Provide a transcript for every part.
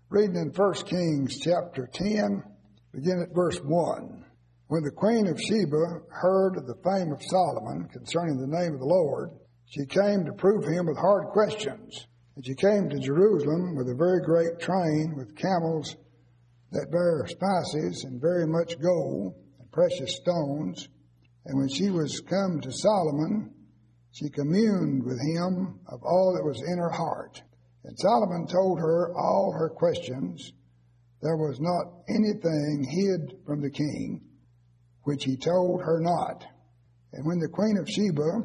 Reading in 1 Kings chapter 10, begin at verse 1. When the queen of Sheba heard of the fame of Solomon concerning the name of the Lord, she came to prove him with hard questions. And she came to Jerusalem with a very great train, with camels that bear spices and very much gold and precious stones. And when she was come to Solomon, she communed with him of all that was in her heart. And Solomon told her all her questions. There was not anything hid from the king, which he told her not. And when the queen of Sheba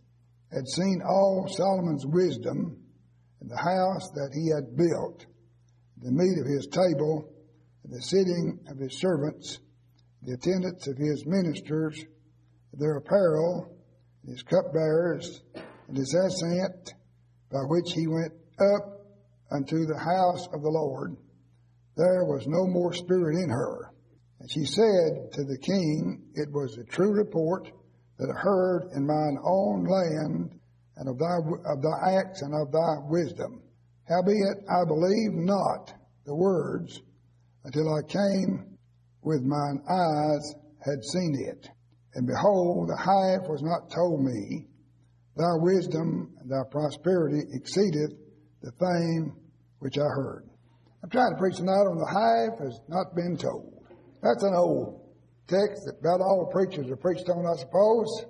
had seen all Solomon's wisdom, and the house that he had built, the meat of his table, and the sitting of his servants, the attendance of his ministers, their apparel, and his cupbearers, and his ascent, by which he went up unto the house of the Lord, there was no more spirit in her. And she said to the king, it was a true report that I heard in mine own land, and of thy acts and of thy wisdom. Howbeit I believed not the words until I came with mine eyes had seen it. And behold, the half was not told me. Thy wisdom and thy prosperity exceedeth the fame which I heard. I'm trying to preach tonight on the half has not been told. That's an old text that about all preachers have preached on, I suppose.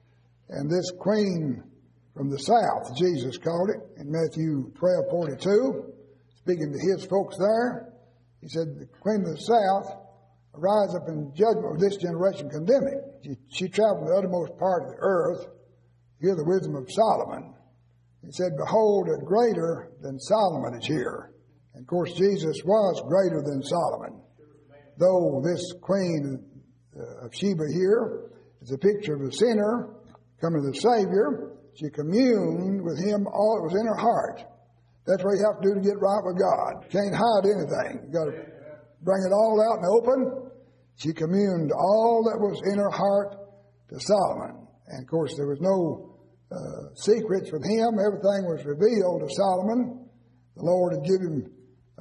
And this queen from the south, Jesus called it in Matthew 12:42, speaking to his folks there. He said, the queen of the south arise up in judgment with this generation condemning. She traveled the uttermost part of the earth, hear the wisdom of Solomon. He said, behold, a greater than Solomon is here. And of course, Jesus was greater than Solomon. Though this queen of Sheba here is a picture of a sinner coming to the Savior, she communed with him all that was in her heart. That's what you have to do to get right with God. Can't hide anything. You got to bring it all out in the open. She communed all that was in her heart to Solomon. And of course, there was no secrets with him. Everything was revealed to Solomon. The Lord had given him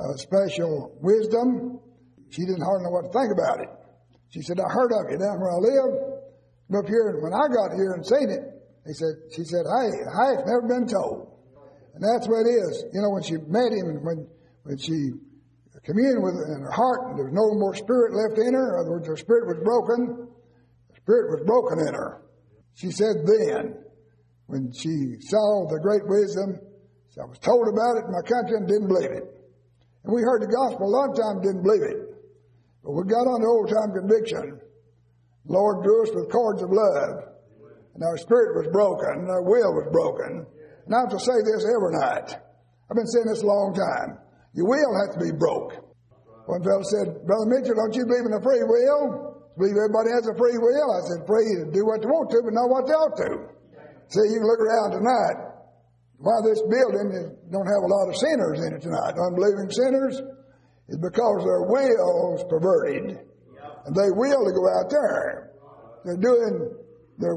special wisdom. She didn't hardly know what to think about it. She said, I heard of you down where I live. Come up here, and when I got here and seen it, she said, hey, it's never been told. And that's what it is. You know, when she met him and when she communed with him in her heart, and there was no more spirit left in her. In other words, her spirit was broken. The spirit was broken in her. She said then, when she saw the great wisdom, I was told about it in my country and didn't believe it. And we heard the gospel a lot of times, didn't believe it. But we got on the old time conviction. The Lord drew us with cords of love. And our spirit was broken, and our will was broken. And I have to say this every night. I've been saying this a long time. Your will has to be broke. One fellow said, Brother Mitchell, don't you believe in a free will? Believe everybody has a free will? I said, free to do what they want to, but not what they ought to. See, you can look around tonight. Why this building don't have a lot of sinners in it tonight, unbelieving sinners, is because their will's perverted. And they will to go out there. They're doing their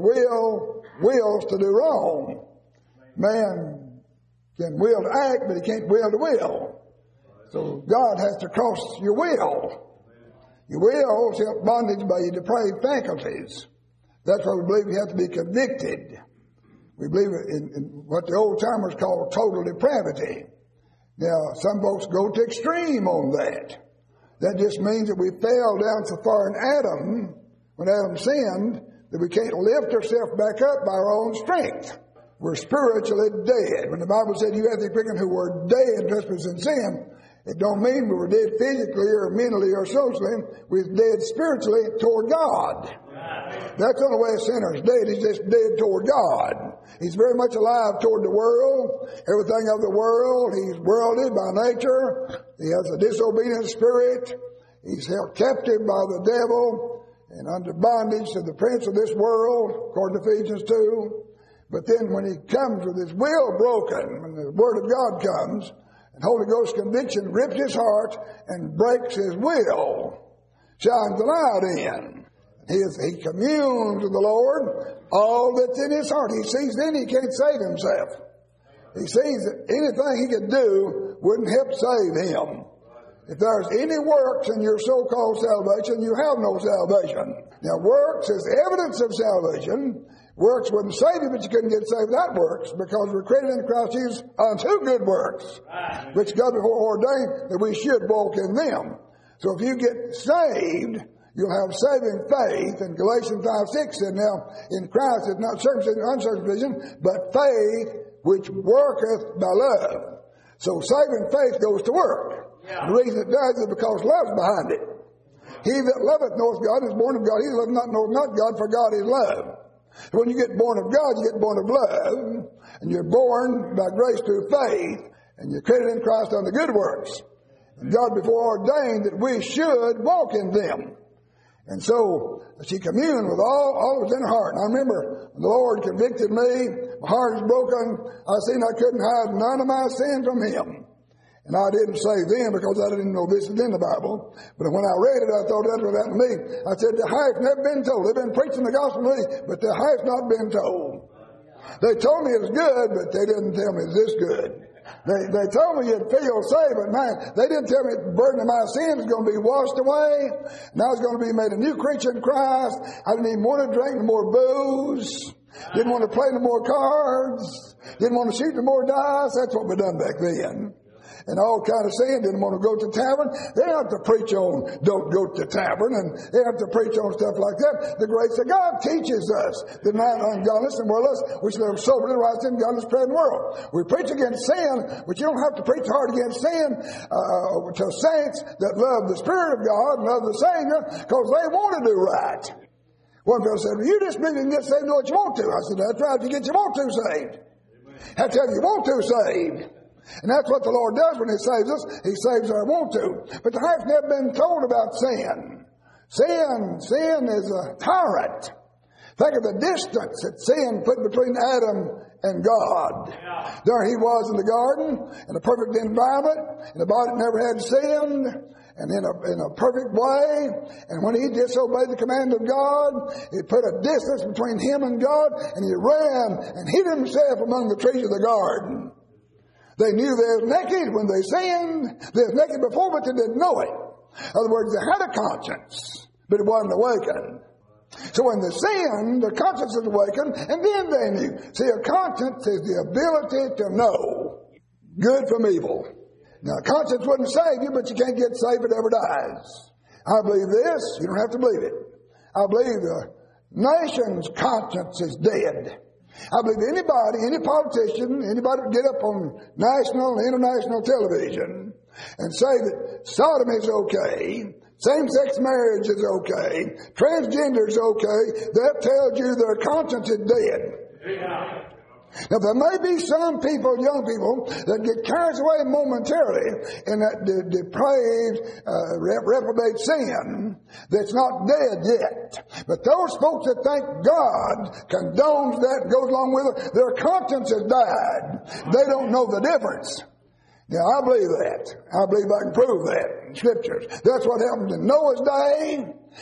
wills to do wrong. Man can will to act, but he can't will to will. So God has to cross your will. Your will is held bondage by your depraved faculties. That's why we believe you have to be convicted. We believe in what the old timers call total depravity. Now, some folks go to extreme on that. That just means that we fell down so far in Adam, when Adam sinned, that we can't lift ourselves back up by our own strength. We're spiritually dead. When the Bible said you have the Christians who were dead in trespass and sin, it don't mean we were dead physically or mentally or socially. We were dead spiritually toward God. That's the only way a sinner is dead. He's just dead toward God. He's very much alive toward the world, everything of the world. He's worldly by nature. He has a disobedient spirit. He's held captive by the devil and under bondage to the prince of this world, according to Ephesians 2. But then when he comes with his will broken, when the Word of God comes, and Holy Ghost conviction rips his heart and breaks his will, shines the light in. He communes with the Lord, all that's in his heart. He sees then he can't save himself. He sees that anything he could do wouldn't help save him. If there's any works in your so-called salvation, you have no salvation. Now, works is evidence of salvation. Works wouldn't save you, but you couldn't get saved without works, because we're created in Christ Jesus unto good works, which God before ordained that we should walk in them. So if you get saved, you'll have saving faith. And Galatians 5:6 said, now in Christ it's not circumcision or uncircumcision, but faith which worketh by love. So saving faith goes to work. The reason it does is because love's behind it. He that loveth knoweth God is born of God. He that loveth not knoweth not God, for God is love. When you get born of God, you get born of love, and you're born by grace through faith, and you're credited in Christ unto good works. And God before ordained that we should walk in them. And so she communed with all that was in her heart. And I remember when the Lord convicted me, my heart was broken. I seen I couldn't hide none of my sin from Him. And I didn't say then because I didn't know this is in the Bible. But when I read it, I thought that's what happened to me. I said, the half's never been told. They've been preaching the gospel to me, but the half's not been told. They told me it was good, but they didn't tell me it's this good. They told me you'd feel saved, but man, they didn't tell me the burden of my sins was going to be washed away. And I was going to be made a new creature in Christ. I didn't even want to drink no more booze. Didn't want to play no more cards. Didn't want to shoot no more dice. That's what we done back then. And all kind of sin, didn't want to go to the tavern. They have to preach on don't go to the tavern, and they have to preach on stuff like that. The grace of God teaches us that not ungodliness and worldless, which live soberly, right in God's present world. We preach against sin, but you don't have to preach hard against sin to saints that love the Spirit of God and love the Savior, because they want to do right. One fellow said, well, you just believe you can get saved, know what you want to. I said, that's right, if you get you want to saved. That's how you want to saved. And that's what the Lord does when He saves us. He saves our want to. But the half's never been told about sin. Sin is a tyrant. Think of the distance that sin put between Adam and God. There he was in the garden, in a perfect environment, in a body that never had sinned, and in a perfect way. And when he disobeyed the command of God, it put a distance between him and God, and he ran and hid himself among the trees of the garden. They knew they were naked when they sinned. They were naked before, but they didn't know it. In other words, they had a conscience, but it wasn't awakened. So when they sinned, their conscience was awakened, and then they knew. See, a conscience is the ability to know good from evil. Now, conscience wouldn't save you, but you can't get saved if it ever dies. I believe this. You don't have to believe it. I believe the nation's conscience is dead. I believe any politician, anybody would get up on national and international television and say that sodomy is okay, same-sex marriage is okay, transgender is okay. That tells you their conscience is dead. Yeah. Now, there may be some people, young people, that get carried away momentarily in that depraved, reprobate sin that's not dead yet. But those folks that think God condones that, goes along with it, their conscience has died. They don't know the difference. Now, I believe that. I believe I can prove that in Scriptures. That's what happened in Noah's day.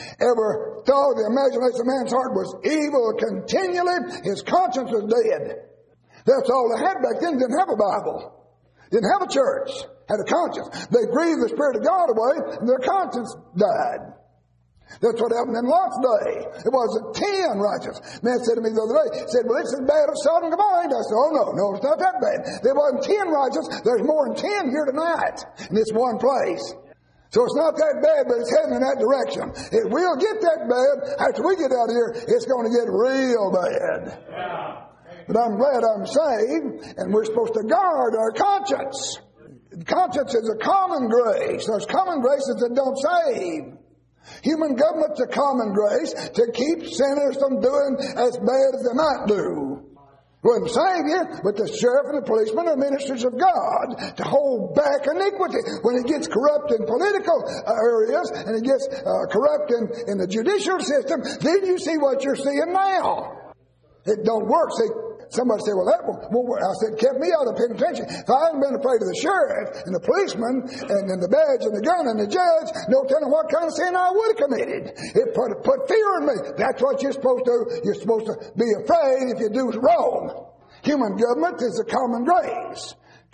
Ever thought the imagination of man's heart was evil continually, his conscience was dead. That's all they had back then. Didn't have a Bible. Didn't have a church. Had a conscience. They grieved the Spirit of God away, and their conscience died. That's what happened in Lot's day. It wasn't 10 righteous. Man said to me the other day, said, well, it's as bad as Sodom and Gomorrah. I said, oh, no, it's not that bad. There wasn't 10 righteous. There's more than 10 here tonight in this one place. So it's not that bad, but it's heading in that direction. It will get that bad. After we get out of here, it's going to get real bad. Yeah. But I'm glad I'm saved, and we're supposed to guard our conscience. Conscience is a common grace. There's common graces that don't save. Human government's a common grace to keep sinners from doing as bad as they might do. Wouldn't save you, but the sheriff and the policeman are ministers of God to hold back iniquity. When it gets corrupt in political areas and it gets corrupt in the judicial system, then you see what you're seeing now. It don't work. See, somebody said, well, that won't work. I said, kept me out of penitentiary. If I hadn't been afraid of the sheriff and the policeman and the badge and the gun and the judge, no telling what kind of sin I would have committed. It put fear in me. That's what you're supposed to do. You're supposed to be afraid if you do wrong. Human government is a common grace.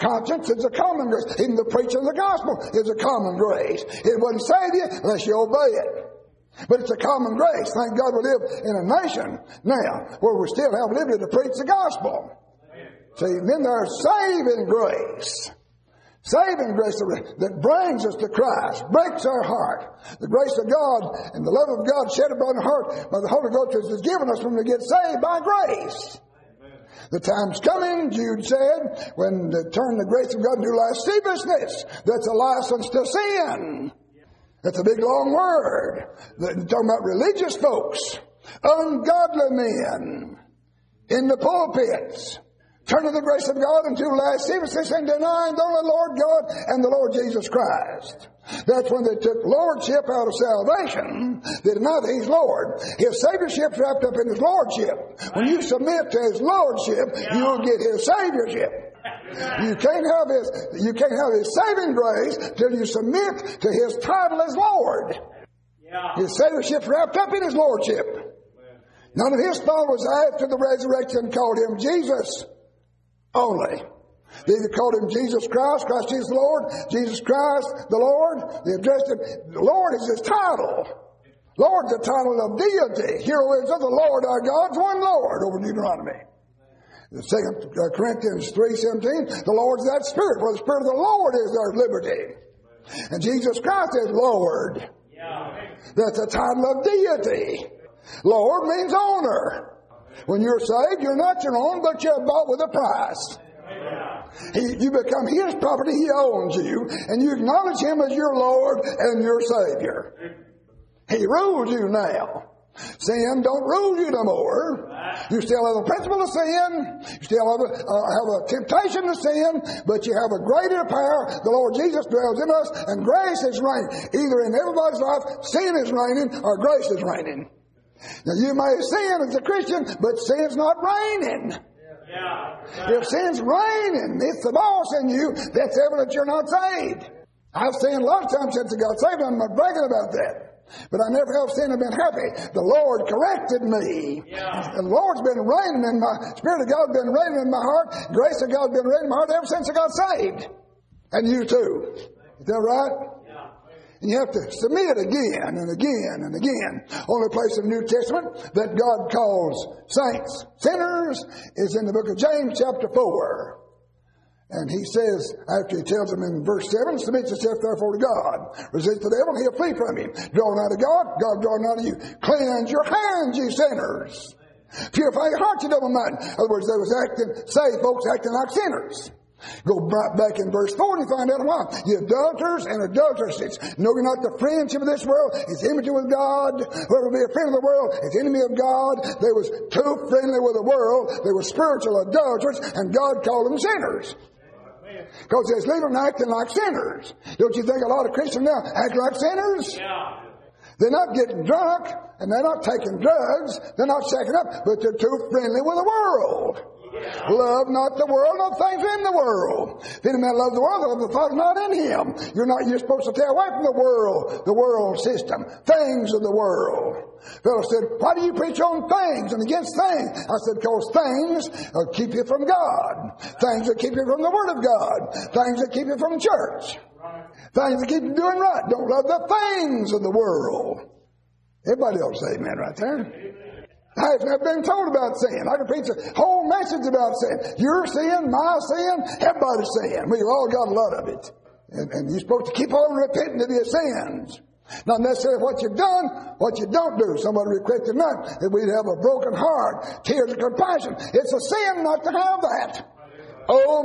Conscience is a common grace. Even the preaching of the gospel is a common grace. It wouldn't save you unless you obey it. But it's a common grace. Thank God we live in a nation now where we still have liberty to preach the gospel. See, then there's saving grace. Saving grace that brings us to Christ, breaks our heart. The grace of God and the love of God shed upon our heart by the Holy Ghost is given us when we get saved by grace. The time's coming, Jude said, when they turn the grace of God into lasciviousness. That's a license to sin. That's a big long word. They're talking about religious folks, ungodly men in the pulpits, turning the grace of God into lasciviousness and denying the only Lord God and the Lord Jesus Christ. That's when they took lordship out of salvation. They deny that He's Lord. His saviorship's wrapped up in His lordship. When you submit to His lordship, you'll get His saviorship. You can't have His saving grace till you submit to His title as Lord. His saviorship's wrapped up in His lordship. None of His followers after the resurrection called Him Jesus only. They either called Him Jesus Christ, Christ Jesus the Lord, Jesus Christ the Lord. They addressed Him. The Lord is His title. Lord's the title of deity. Hear, O Israel, the Lord our God's one Lord, over in Deuteronomy. The 2 Corinthians 3:17, the Lord's that Spirit. Where the Spirit of the Lord is, there's liberty. And Jesus Christ is Lord. That's a title of deity. Lord means owner. When you're saved, you're not your own, but you're bought with a price. You become His property. He owns you, and you acknowledge Him as your Lord and your Savior. He rules you now. Sin don't rule you no more. You still have the principle of sin. You still have a temptation to sin, but you have a greater power. The Lord Jesus dwells in us, and grace is reigning. Either in everybody's life, sin is reigning or grace is reigning. Now, you may sin as a Christian, but sin's not reigning. If sin's reigning, it's the boss in you, that's evidence you're not saved. I've sinned a lot of times since I got saved. I'm not bragging about that. But I never have sinned and been happy. The Lord corrected me. The Lord's been reigning in my Spirit of God, been reigning in my heart. Grace of God been reigning in my heart ever since I got saved. And you too. Is that right? And you have to submit again and again and again. Only place in the New Testament that God calls saints sinners is in the book of James chapter 4. And he says, after he tells them in verse 7, submit yourself therefore to God. Resist the devil, he'll flee from you. Draw nigh to God, God draw nigh to you. Cleanse your hands, ye sinners. Purify your hearts, you double-minded. In other words, they was saved folks acting like sinners. Go back in verse 4 and you find out why. You adulterers and adulteresses. Know you're not the friendship of this world. It's enmity with God. Whoever be a friend of the world is enemy of God. They was too friendly with the world. They were spiritual adulterers, and God called them sinners. Because they're living acting like sinners. Don't you think a lot of Christians now act like sinners? They're not getting drunk, and they're not taking drugs. They're not shacking up, but they're too friendly with the world. Love not the world, no things in the world. If any man love the world, the love of the Father not in him. You're supposed to stay away from the world system, things of the world. Fellow said, why do you preach on things and against things? I said, because things keep you from God. Things that keep you from the Word of God. Things that keep you from church. Things that keep you doing right. Don't love the things of the world. Everybody else say amen right there. I've never been told about sin. I can preach a whole message about sin. Your sin, my sin, everybody's sin. We've all got a lot of it. And you're supposed to keep on repenting of your sins. Not necessarily what you've done, what you don't do. Somebody requested not that we'd have a broken heart, tears of compassion. It's a sin not to have that. Oh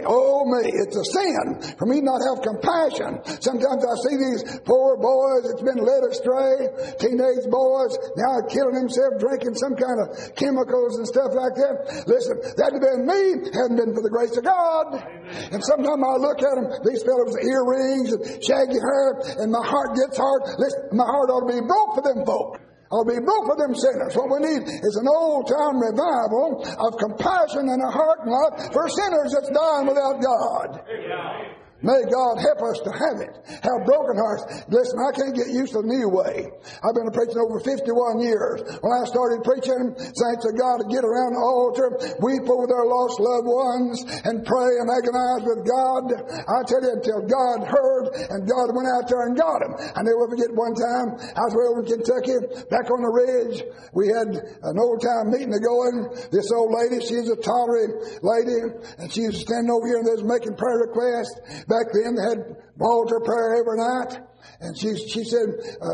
me, it's a sin for me not to have compassion. Sometimes I see these poor boys that's been led astray, teenage boys, now killing themselves, drinking some kind of chemicals and stuff like that. Listen, that'd have been me, hadn't been for the grace of God. And sometimes I look at them, these fellows with earrings and shaggy hair, and my heart gets hard. Listen, my heart ought to be broke for them folk. I'll be broke for them sinners. What we need is an old-time revival of compassion and a heart and life for sinners that's dying without God. May God help us to have it. Have broken hearts. Listen, I can't get used to the new way. I've been preaching over 51 years. When I started preaching, saints of God to get around the altar, weep over their lost loved ones, and pray and agonize with God. I tell you, until God heard and God went out there and got them. I never forget one time, I was way over in Kentucky, back on the ridge. We had an old time meeting going. This old lady, she's a tolerant lady, and she was standing over here and they was making prayer requests. Back then, they had altar prayer every night. And she said,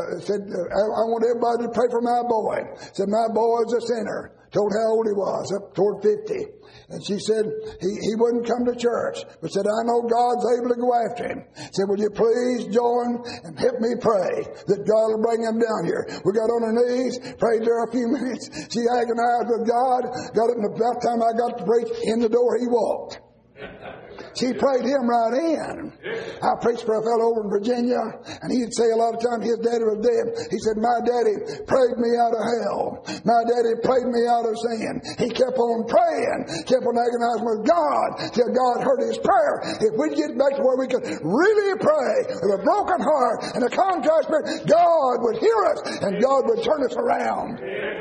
I want everybody to pray for my boy. Said, my boy is a sinner. Told how old he was, up toward 50. And she said, he wouldn't come to church. But said, I know God's able to go after him. Said, will you please join and help me pray that God will bring him down here. We got on our knees, prayed there a few minutes. She agonized with God. Got it, and about the time I got to preach, in the door he walked. She prayed him right in. I preached for a fellow over in Virginia, and he'd say a lot of times his daddy was dead. He said, my daddy prayed me out of hell. My daddy prayed me out of sin. He kept on praying, kept on agonizing with God till God heard his prayer. If we get back to where we could really pray with a broken heart and a contrite spirit, God would hear us and God would turn us around.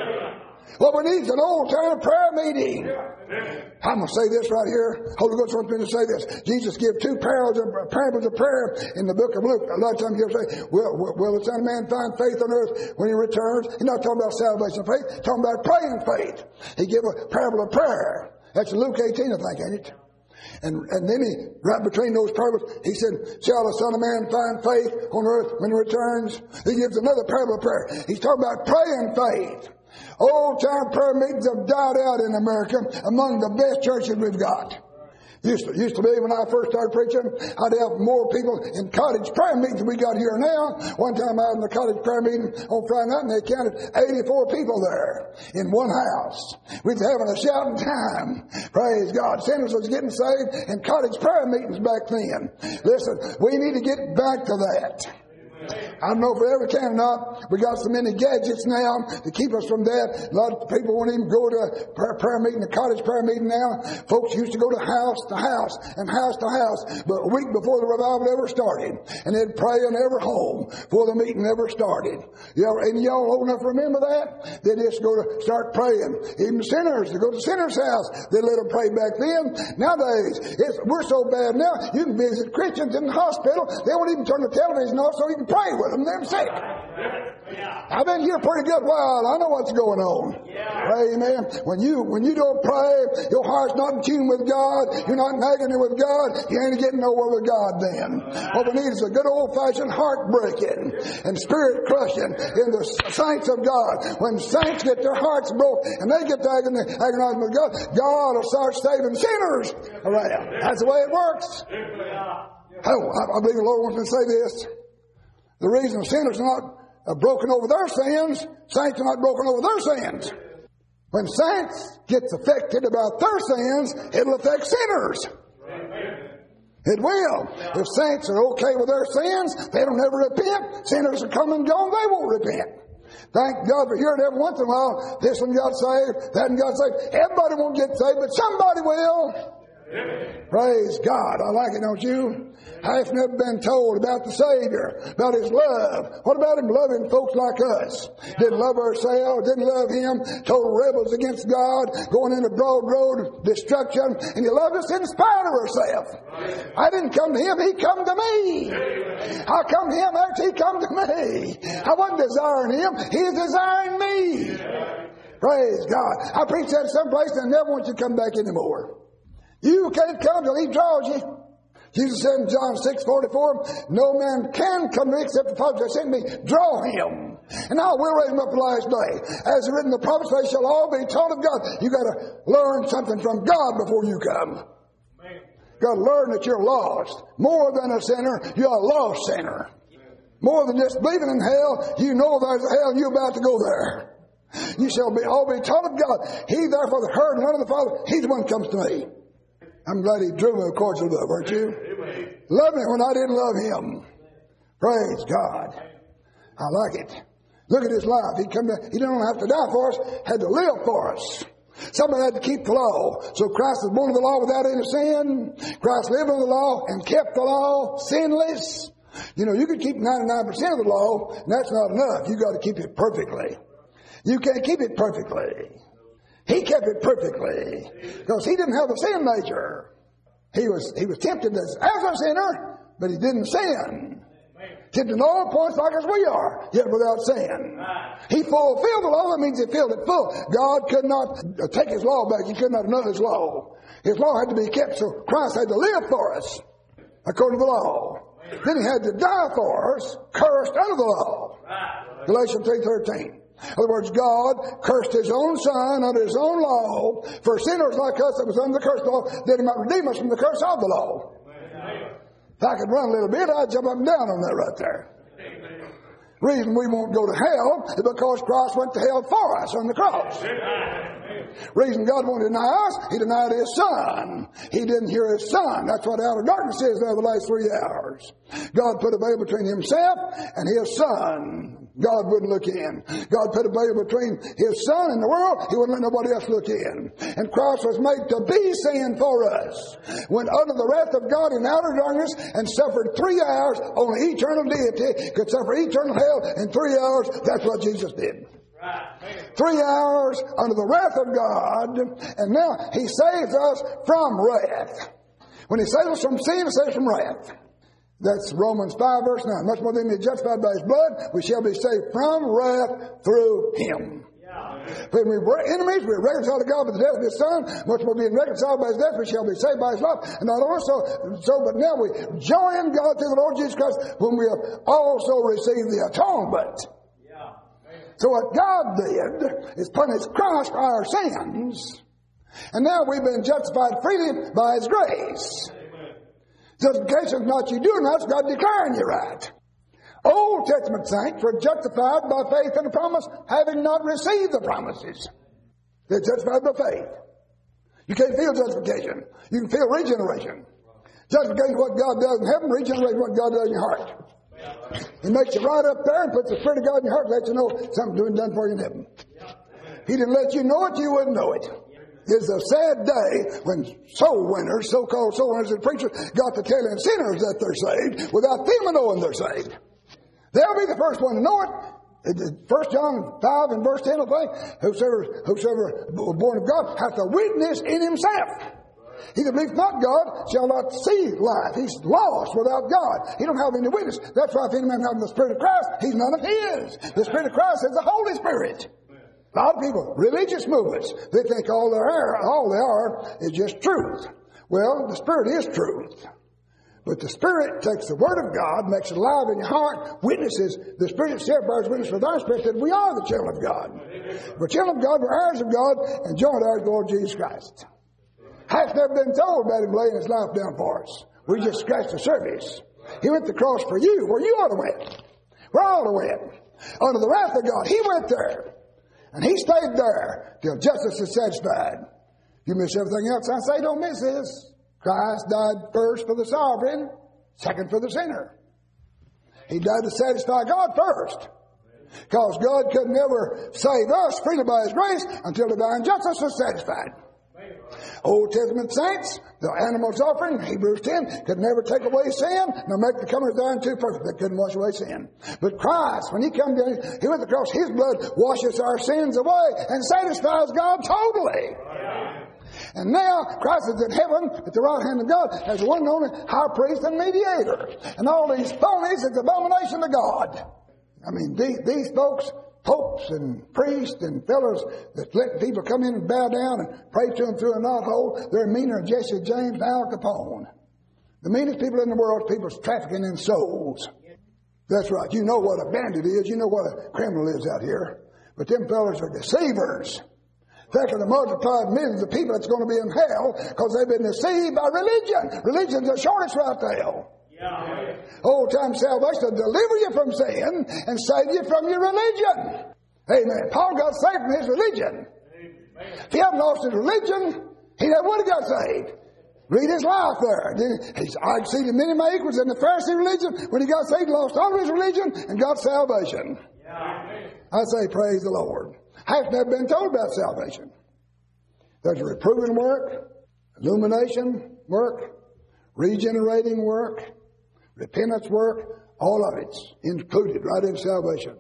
What we need is an old-time prayer meeting. I'm going to say this right here. Holy Ghost wants me to say this. Jesus gave two parables of prayer in the book of Luke. A lot of times he'll say, will the Son of Man find faith on earth when he returns? He's not talking about salvation faith. He's talking about praying faith. He gave a parable of prayer. That's Luke 18, I think, ain't it? And then right between those parables, he said, shall the Son of Man find faith on earth when he returns? He gives another parable of prayer. He's talking about praying faith. Old-time prayer meetings have died out in America among the best churches we've got. Used to be when I first started preaching, I'd have more people in cottage prayer meetings than we got here now. One time I was in the cottage prayer meeting on Friday night and they counted 84 people there in one house. We was having a shouting time. Praise God. Sinners was getting saved in cottage prayer meetings back then. Listen, we need to get back to that. I don't know if we ever can or not. We got so many gadgets now to keep us from that. A lot of people won't even go to a prayer meeting, a cottage prayer meeting now. Folks used to go to house and house to house, but a week before the revival ever started. And they'd pray in every home before the meeting ever started. And y'all old enough to remember that? They just go to start praying. Even sinners, they go to sinners' house. They let them pray back then. Nowadays, we're so bad now, you can visit Christians in the hospital. They won't even turn the television off so you can pray with them. They're sick. I've been here a pretty good while. I know what's going on. Amen. When you don't pray, your heart's not in tune with God. You're not in agony with God. You ain't getting nowhere with God then. What we need is a good old-fashioned heart-breaking and spirit-crushing in the saints of God. When saints get their hearts broke and they get to agonizing with God, God will start saving sinners around. That's the way it works. Oh, I believe the Lord wants me to say this. The reason sinners are not broken over their sins, saints are not broken over their sins. When saints gets affected about their sins, it'll affect sinners. It will. If saints are okay with their sins, they don't ever repent. Sinners are come and gone, they won't repent. Thank God for hearing every once in a while, this one got saved, that one got saved. Everybody won't get saved, but somebody will. Praise God. I like it, don't you? I've never been told about the Savior, about His love. What about Him loving folks like us? Didn't love ourselves, didn't love Him, total rebels against God, going in the broad road of destruction, and He loved us in spite of ourselves. I didn't come to Him, He come to me. I come to Him after He come to me. I wasn't desiring Him, He is desiring me. Praise God. I preached that someplace and I never want you to come back anymore. You can't come till He draws you. Jesus said in John 6:44, no man can come to me except the Father that sent me. Draw him. And I will raise him up the last day. As written in the prophets, they shall all be taught of God. You got to learn something from God before you come. Got to learn that you're lost. More than a sinner, you're a lost sinner. More than just believing in hell, you know there's a hell and you're about to go there. You shall be all be taught of God. He therefore that heard and learned of the Father, he's the one who comes to me. I'm glad He drew me according to love, aren't you? Love me when I didn't love Him. Praise God. I like it. Look at His life. He didn't have to die for us, had to live for us. Somebody had to keep the law. So Christ was born of the law without any sin. Christ lived under the law and kept the law sinless. You know, you could keep 99% of the law, and that's not enough. You got to keep it perfectly. You can't keep it perfectly. He kept it perfectly because he didn't have a sin nature. He was tempted as a sinner, but he didn't sin. Tempted in all points like as we are, yet without sin. He fulfilled the law. That means he filled it full. God could not take his law back. He could not annul his law. His law had to be kept, so Christ had to live for us according to the law. Then he had to die for us, cursed under the law. Galatians 3:13. In other words, God cursed his own Son under his own law for sinners like us that was under the curse of the law, that he might redeem us from the curse of the law. If I could run a little bit, I'd jump up and down on that right there. The reason we won't go to hell is because Christ went to hell for us on the cross. Reason God won't deny us, he denied his Son. He didn't hear his Son. That's what outer darkness is there the last 3 hours. God put a veil between himself and his Son. God wouldn't look in. God put a veil between his Son and the world. He wouldn't let nobody else look in. And Christ was made to be sin for us. Went under the wrath of God in outer darkness and suffered 3 hours. Only eternal deity could suffer eternal hell in 3 hours. That's what Jesus did. 3 hours under the wrath of God, and now he saves us from wrath. When he saves us from sin, he saves us from wrath. That's Romans 5 verse 9. Much more than be justified by his blood, we shall be saved from wrath through him. When we were enemies, we were reconciled to God by the death of his Son. Much more being reconciled by his death, we shall be saved by his life. And not only so, but now we join God through the Lord Jesus Christ, whom we have also received the atonement. So what God did is punish Christ for our sins. And now we've been justified freely by his grace. Justification is not you doing that, it's God declaring you right. Old Testament saints were justified by faith in the promise, having not received the promises. They're justified by faith. You can't feel justification. You can feel regeneration. Justification is what God does in heaven, regeneration is what God does in your heart. He makes you right up there and puts the Spirit of God in your heart and lets you know something's doing done for you in heaven. He didn't let you know it, you wouldn't know it. It's a sad day when soul winners, so-called soul winners and preachers, got to telling sinners that they're saved without them knowing they're saved. They'll be the first one to know it. 1 John 5 and verse 10 will say, whosoever born of God hath a witness in himself. He that believes not God shall not see life. He's lost without God. He don't have any witness. That's why if any man have the Spirit of Christ, he's none of his. The Spirit of Christ is the Holy Spirit. A lot of people, religious movements, they think all they are is just truth. Well, the Spirit is truth. But the Spirit takes the Word of God, makes it alive in your heart, witnesses. The Spirit itself bears witness with our spirit that we are the children of God. We're children of God, we're heirs of God, and joint heirs of the Lord Jesus Christ. Has never been told about him laying his life down for us. We just scratched the surface. He went to the cross for you, where you ought to went. Where I ought to went. Under the wrath of God, he went there. And he stayed there till justice is satisfied. You miss everything else I say, don't miss this. Christ died first for the sovereign, second for the sinner. He died to satisfy God first. Because God could never save us freely by his grace until divine justice was satisfied. Old Testament saints, the animals offering, Hebrews 10, could never take away sin, nor make the comers therein too perfect. They couldn't wash away sin. But Christ, when he came down, he went across, his blood washes our sins away and satisfies God totally. And now Christ is in heaven at the right hand of God as the one and only high priest and mediator. And all these phonies is abomination to God. I mean, these folks, popes and priests and fellows that let people come in and bow down and pray to them through a knothole, they're meaner than Jesse James and Al Capone. The meanest people in the world are people trafficking in souls. That's right. You know what a bandit is. You know what a criminal is out here. But them fellows are deceivers. Think of the multiplied millions of people that's going to be in hell because they've been deceived by religion. Religion's the shortest route to hell. Old time salvation will deliver you from sin and save you from your religion. Amen. Paul got saved from his religion. If he hadn't lost his religion, he never would have got saved. Read his life there. I exceeded many of my equals in the Pharisee religion. When he got saved, he lost all of his religion and got salvation. I say praise the Lord. I've never been told about salvation. There's a reproving work, illumination work, regenerating work, repentance work, all of it's included right in salvation.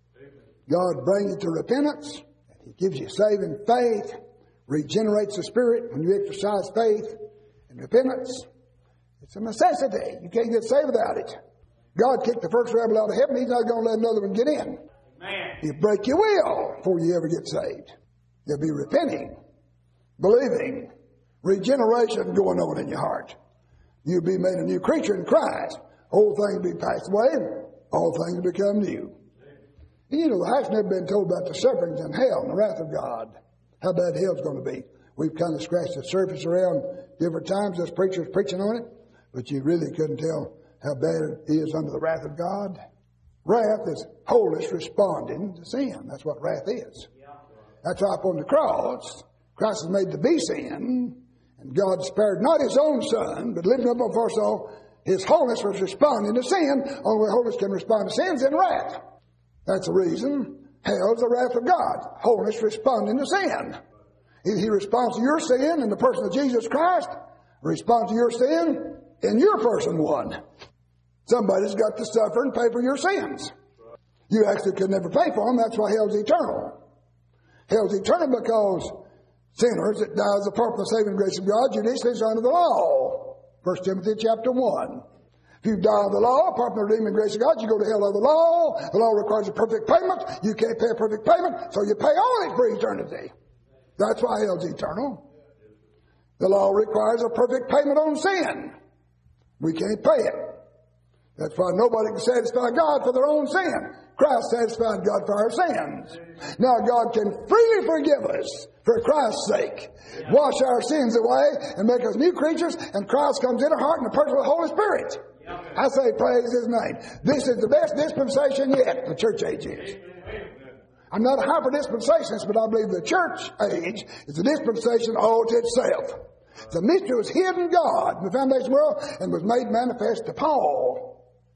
God brings you to repentance. He gives you saving faith, regenerates the spirit when you exercise faith and repentance. It's a necessity. You can't get saved without it. God kicked the first rebel out of heaven. He's not going to let another one get in. He'll break your will before you ever get saved. You'll be repenting, believing, regeneration going on in your heart. You'll be made a new creature in Christ. Old things be passed away, all things become new. And you know, I've never been told about the sufferings in hell and the wrath of God. How bad hell's going to be. We've kind of scratched the surface around different times as preachers preaching on it, but you really couldn't tell how bad it is under the wrath of God. Wrath is holiness responding to sin. That's what wrath is. That's why up on the cross, Christ was made to be sin, and God spared not his own son, but lifted up for us all. His holiness was responding to sin. Only way holiness can respond to sin is in wrath. That's the reason hell is the wrath of God. Holiness responding to sin. He responds to your sin in the person of Jesus Christ, responds to your sin in your person one. Somebody's got to suffer and pay for your sins. You actually could never pay for them. That's why hell's eternal. Hell's eternal because sinners that dies apart from the saving grace of God, judicially is under the law. 1 Timothy chapter 1. If you die of the law, apart from the redeeming grace of God, you go to hell of the law. The law requires a perfect payment. You can't pay a perfect payment, so you pay on it for eternity. That's why hell's eternal. The law requires a perfect payment on sin. We can't pay it. That's why nobody can satisfy God for their own sin. Christ satisfied God for our sins. Now God can freely forgive us for Christ's sake. Wash our sins away and make us new creatures, and Christ comes in our heart in the person of the Holy Spirit. I say praise his name. This is the best dispensation yet, the church age is. I'm not a hyper-dispensationalist, but I believe the church age is a dispensation all to itself. The mystery was hidden God in the foundation of the world and was made manifest to Paul.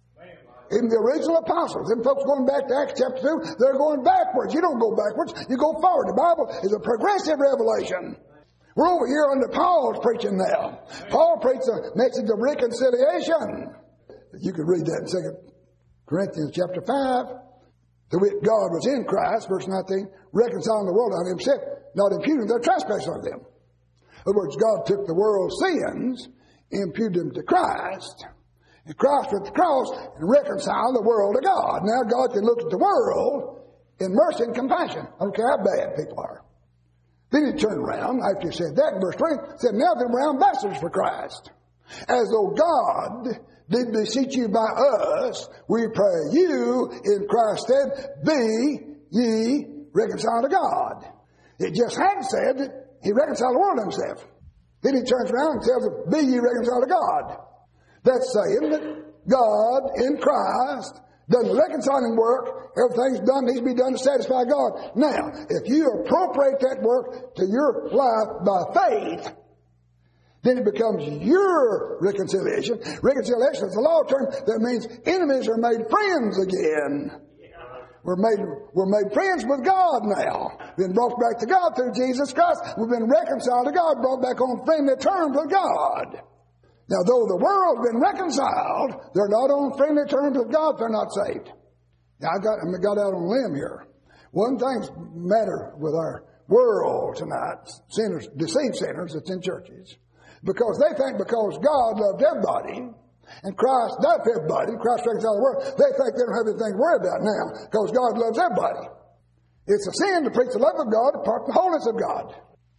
Even the original apostles, them folks going back to Acts chapter 2, they're going backwards. You don't go backwards, you go forward. The Bible is a progressive revelation. We're over here under Paul's preaching now. Paul preached a message of reconciliation. You could read that in 2 Corinthians chapter 5. To which God was in Christ, verse 19, reconciling the world unto himself, not imputing their trespass on them. In other words, God took the world's sins, imputed them to Christ, and Christ went to the cross and reconciled the world to God. Now God can look at the world in mercy and compassion. I don't care how bad people are. Then he turned around, after he said that in verse 20, said, now then we're ambassadors for Christ. As though God did beseech you by us, we pray you in Christ's stead, be ye reconciled to God. It just hadn't said that he reconciled the world to himself. Then he turns around and tells them, be ye reconciled to God. That's saying that God in Christ does the reconciling work. Everything's done, needs to be done to satisfy God. Now, if you appropriate that work to your life by faith, then it becomes your reconciliation. Reconciliation is a law term that means enemies are made friends again. We're made friends with God now. Been brought back to God through Jesus Christ. We've been reconciled to God, brought back on friendly terms with God. Now, though the world's been reconciled, they're not on friendly terms with God if they're not saved. Now, I got out on a limb here. One thing's matter with our world tonight, sinners, deceived sinners that's in churches, because they think because God loved everybody, and Christ died for everybody, and Christ reconciled the world, they think they don't have anything to worry about now, because God loves everybody. It's a sin to preach the love of God apart from the holiness of God.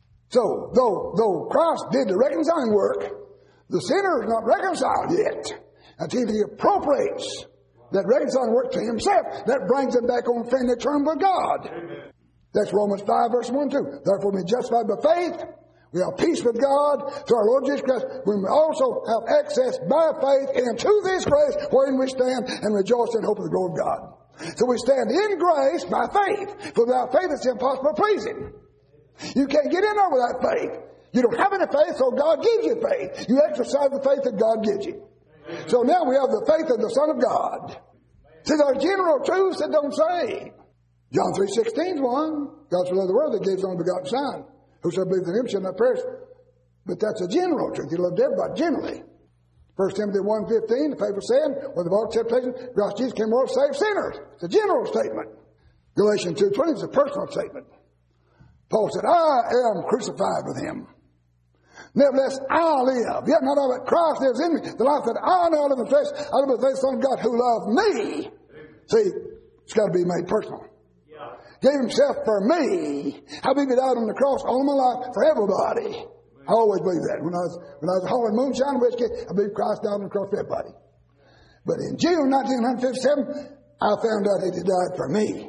So, though Christ did the reconciling work, the sinner is not reconciled yet until he appropriates that reconciling work to himself. That brings him back on friendly terms with God. Amen. That's Romans 5, verse 1 and 2. Therefore, we justified by faith. We have peace with God through our Lord Jesus Christ. We also have access by faith into this grace wherein we stand and rejoice in hope of the glory of God. So we stand in grace by faith. For without faith, it's impossible to please him. You can't get in there without faith. You don't have any faith, so God gives you faith. You exercise the faith that God gives you. So now we have the faith of the Son of God. See, there are general truths that don't save. John 3:16 is one. God so loved the world that gave his only begotten Son. Whosoever believes in him shall not perish. But that's a general truth. He loved everybody generally. 1 Timothy 1:15, the faithful saying, whether of all temptation, Christ Jesus came more to save sinners. It's a general statement. Galatians 2:20 is a personal statement. Paul said, I am crucified with him. Nevertheless, I live. Yet not I, but Christ lives in me. The life that I now live in the flesh, I live in the faith of the Son of God who loved me. See, it's got to be made personal. Yeah. Gave himself for me. I believe he died on the cross all my life for everybody. I always believe that. When I was hauling moonshine whiskey, I believe Christ died on the cross for everybody. But in June 1957, I found out that he died for me.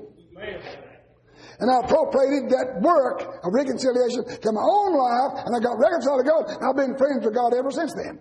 And I appropriated that work of reconciliation to my own life, and I got reconciled to God, and I've been friends with God ever since then.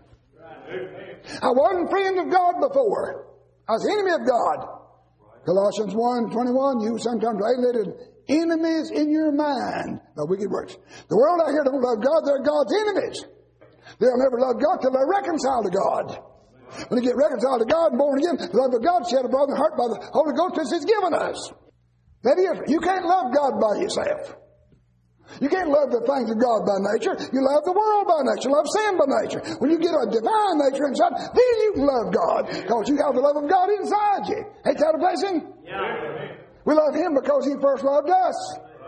I wasn't friend of God before. I was enemy of God. Colossians 1:21, you sometimes alienated enemies in your mind by wicked works. The world out here don't love God, they're God's enemies. They'll never love God till they're reconciled to God. When they get reconciled to God and born again, the love of God shed abroad in the heart by the Holy Ghost which He's given us. That is, you can't love God by yourself. You can't love the things of God by nature. You love the world by nature. You love sin by nature. When you get a divine nature inside, then you can love God because you have the love of God inside you. Ain't that a blessing? Yeah. We love Him because He first loved us.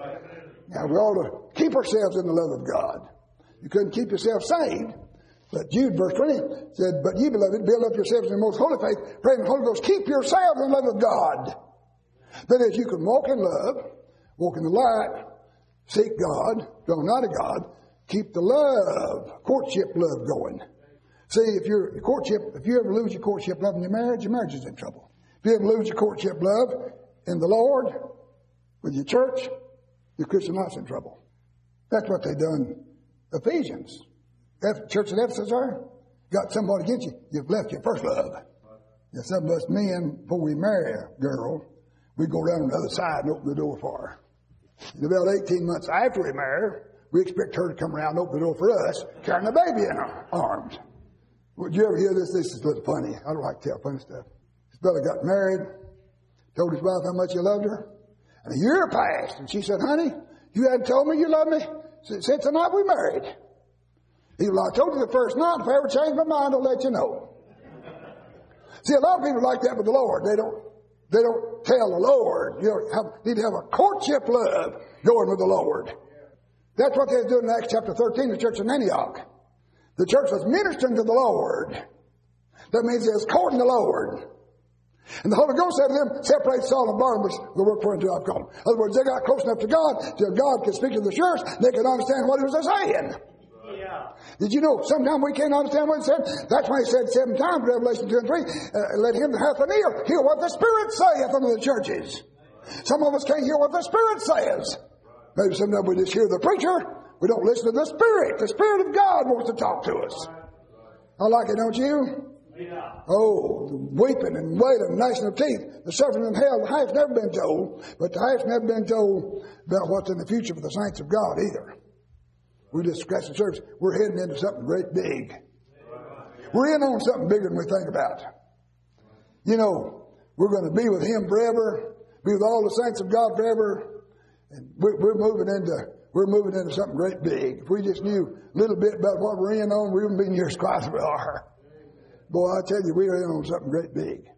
Now, we ought to keep ourselves in the love of God. You couldn't keep yourself saved. But Jude, verse 20, said, but ye, beloved, build up yourselves in the most holy faith, pray in the Holy Ghost, keep yourselves in the love of God. That is, you can walk in love, walk in the light, seek God, draw nigh to God, keep the love, courtship love going. See, if you ever lose your courtship love in your marriage is in trouble. If you ever lose your courtship love in the Lord, with your church, your Christian life's in trouble. That's what they done Ephesians. That church at Ephesus are, got somebody against you, you've left your first love. Now, some of us men, before we marry a girl, we go around on the other side and open the door for her. And about 18 months after we marry her, we expect her to come around and open the door for us, carrying a baby in her arms. Would you ever hear this? This is what's funny. I don't like to tell funny stuff. This fella got married, told his wife how much he loved her, and a year passed, and she said, honey, you hadn't told me you loved me since the night we married. He said, well, I told you the first night. If I ever change my mind, I'll let you know. See, a lot of people are like that with the Lord. They don't tell the Lord. You need to have a courtship love going with the Lord. That's what they were doing in Acts chapter 13, the church in Antioch. The church was ministering to the Lord. That means it was courting the Lord. And the Holy Ghost said to them, separate Saul and Barnabas, the work for until I've come. In other words, they got close enough to God till God could speak to the church. They could understand what He was saying. Yeah. Did you know sometimes we can't understand what He said? That's why He said 7 times, Revelation 2 and 3, let him that hath an ear hear what the Spirit saith unto the churches. Some of us can't hear what the Spirit says. Maybe sometimes we just hear the preacher. We don't listen to the Spirit. The Spirit of God wants to talk to us. I like it, don't you? Yeah. Oh, the weeping and wailing, gnashing of teeth, the suffering in hell, the half's never been told, but the half's never been told about what's in the future for the saints of God either. We just scratch the surface. We're heading into something great big. We're in on something bigger than we think about. You know, we're going to be with Him forever, be with all the saints of God forever, and we're moving into something great big. If we just knew a little bit about what we're in on, we wouldn't be near as quiet as we are. Boy, I tell you, we are in on something great big.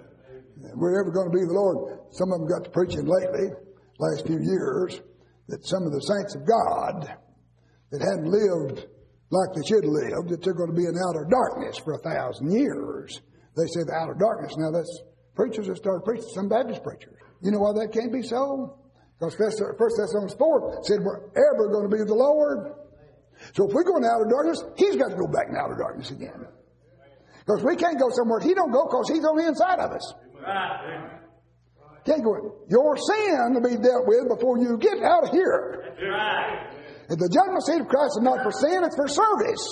We're ever going to be the Lord. Some of them got to preaching lately, last few years, that some of the saints of God that hadn't lived like they should have lived, that they're going to be in outer darkness for 1,000 years. They say the outer darkness. Now that's preachers that started preaching, some Baptist preachers. You know why that can't be so? Because 1 Thessalonians 4 said we're ever going to be with the Lord. So if we go in outer darkness, He's got to go back in outer darkness again. Because we can't go somewhere He don't go because He's on the inside of us. Can't go in. Your sin will be dealt with before you get out of here. And the judgment seat of Christ is not for sin, it's for service.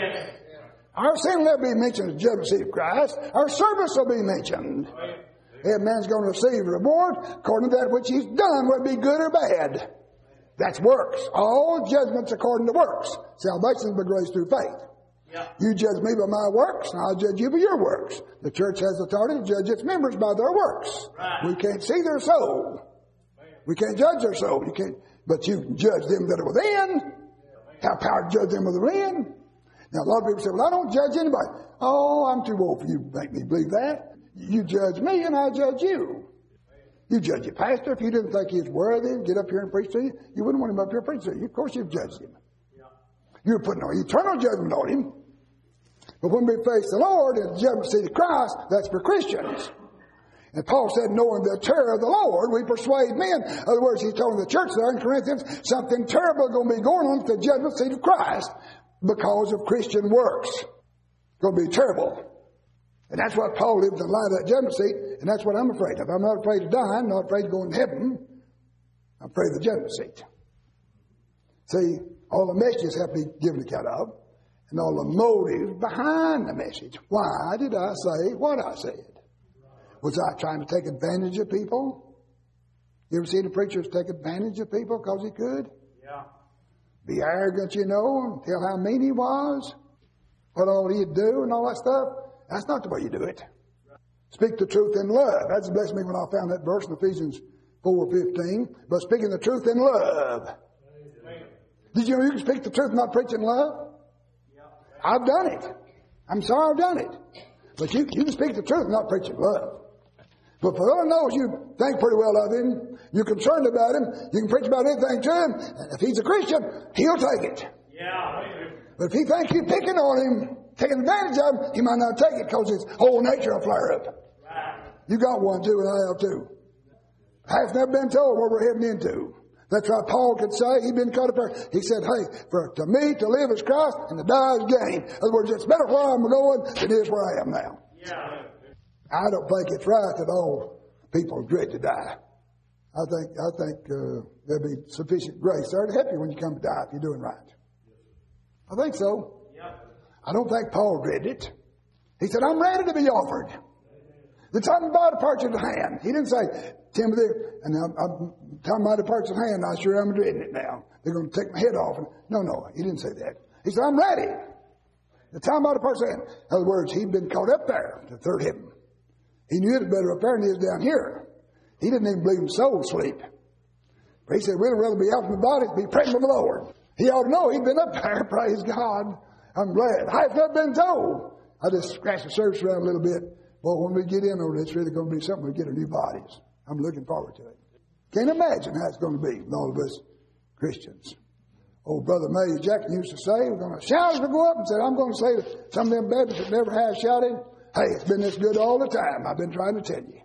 Our sin will never be mentioned as the judgment seat of Christ. Our service will be mentioned. Every man's going to receive a reward according to that which he's done, whether it be good or bad. That's works. All judgments according to works. Salvation is by grace through faith. You judge me by my works, and I'll judge you by your works. The church has authority to judge its members by their works. We can't see their soul. We can't judge their soul. You can't, but you can judge them that are within. have power to judge them within. Now, a lot of people say, well, I don't judge anybody. Oh, I'm too old for you to make me believe that. You judge me and I judge you. You judge your pastor. If you didn't think he was worthy to get up here and preach to you, you wouldn't want him up here preaching to you. Of course you've judged him. You're putting an eternal judgment on him. But when we face the Lord in the judgment seat of Christ, that's for Christians. And Paul said, knowing the terror of the Lord, we persuade men. In other words, he's telling the church there in Corinthians, something terrible is going to be going on at the judgment seat of Christ because of Christian works. It's going to be terrible. And that's what Paul lives in the light of that judgment seat, and that's what I'm afraid of. I'm not afraid of dying, not afraid of going to heaven. I'm afraid of the judgment seat. See, all the messages have to be given account of, and all the motives behind the message. Why did I say what I said? Was I trying to take advantage of people? You ever seen the preachers take advantage of people because he could? Yeah. Be arrogant, you know, and tell how mean he was, what all he'd do and all that stuff. That's not the way you do it. Speak the truth in love. That's blessed me when I found that verse in Ephesians 4:15. But speaking the truth in love. Did you know you can speak the truth and not preach in love? I've done it. I'm sorry I've done it. But you can speak the truth and not preach in love. But for all knows you think pretty well of him, you're concerned about him, you can preach about anything to him, and if he's a Christian, he'll take it. Yeah. But if he thinks you're picking on him, taking advantage of him, he might not take it because his whole nature will flare up. Right. You got one too, and I have too. I've never been told what we're heading into. That's why Paul could say, he'd been caught up there. He said, hey, for to me to live is Christ and to die is gain. In other words, it's better where I'm going than it is where I am now. Yeah. I don't think it's right that all people dread to die. I think there'll be sufficient grace there to help you when you come to die if you're doing right. I think so. Yeah. I don't think Paul dreaded it. He said, I'm ready to be offered. The time of my departure at hand. He didn't say, Timothy, and I'm time my departure at hand, I sure am dreading it now. They're going to take my head off. No, he didn't say that. He said, I'm ready. The time my departure at hand. In other words, he'd been caught up there to third heaven. He knew it was better up there than he is down here. He didn't even believe in soul sleep. But he said, we'd rather be out from the body than be present with the Lord. He ought to know he'd been up there. Praise God. I'm glad. I've not been told. I just scratched the surface around a little bit. Well, when we get in on it, it's really going to be something we get our new bodies. I'm looking forward to it. Can't imagine how it's going to be with all of us Christians. Old Brother Mays Jackson used to say, we're going to shout as we go up, and said, I'm going to say to some of them Baptists that never have shouted, hey, it's been this good all the time. I've been trying to tell you.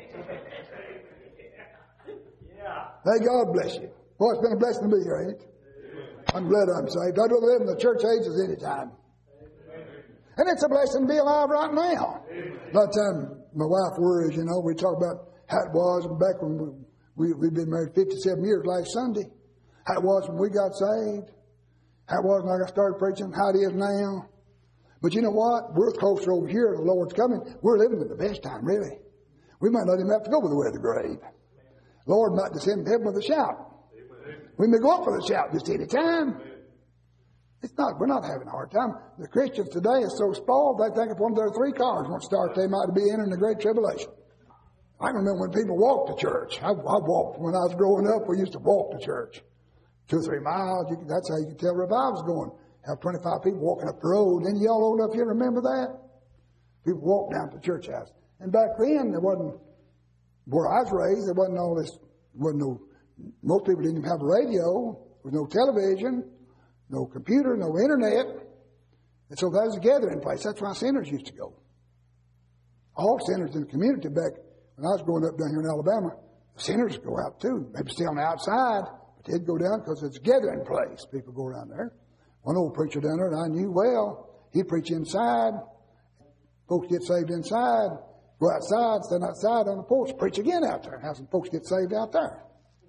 Yeah. Hey, God bless you. Boy, it's been a blessing to be here, ain't it? I'm glad I'm saved. I'd rather live in the church age as any time. And it's a blessing to be alive right now. A lot of time, my wife worries, you know, we talk about how it was back when we'd been married 57 years last Sunday. How it was when we got saved. How it was when I started preaching. How it is now. But you know what? We're closer over here. The Lord's coming. We're living at the best time, really. We might not even have to go by the way of the grave. The Lord might descend from heaven with a shout. We may go up with a shout just any time. We're not having a hard time. The Christians today are so spoiled, they think if one of their three cars won't start, they might be entering the Great Tribulation. I can remember when people walked to church. I walked. When I was growing up, we used to walk to church. 2 or 3 miles. That's how you could tell revival's going. Have 25 people walking up the road. Then y'all old enough here remember that? People walked down to the church house. And back then, there wasn't, where I was raised, there wasn't all this, most people didn't even have a radio. There was no television, no computer, no internet. And so that was a gathering place. That's why sinners used to go. All sinners in the community back when I was growing up down here in Alabama, the sinners go out too. Maybe stay on the outside, but they'd go down because it's a gathering place. People go down there. One old preacher down there that I knew well, he'd preach inside. Folks get saved inside. Go outside, stand outside on the porch, preach again out there. Have some folks get saved out there.